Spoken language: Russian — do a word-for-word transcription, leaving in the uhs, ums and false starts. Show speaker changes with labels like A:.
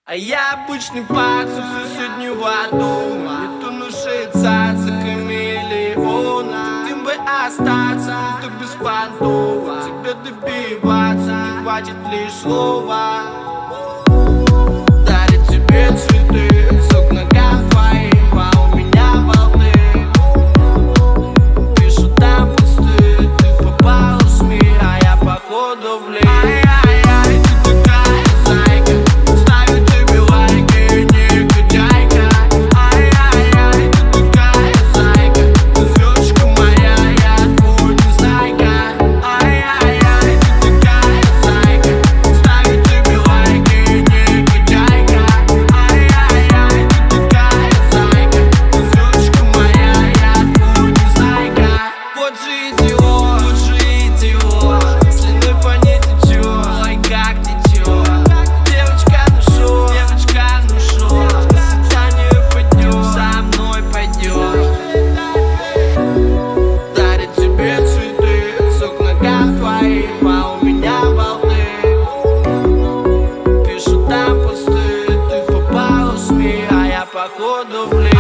A: А я обычный пацан соседнего дома. Не тону шицациками миллиона. Ты бы остаться, ты беспонтово. Тебе добиваться не хватит лишь слова. Дарит тебе цветы, сок ногам твоим, а у меня болты. Пишу там пусты, ты попала в СМИ, а я походу в лес. Походу в лес.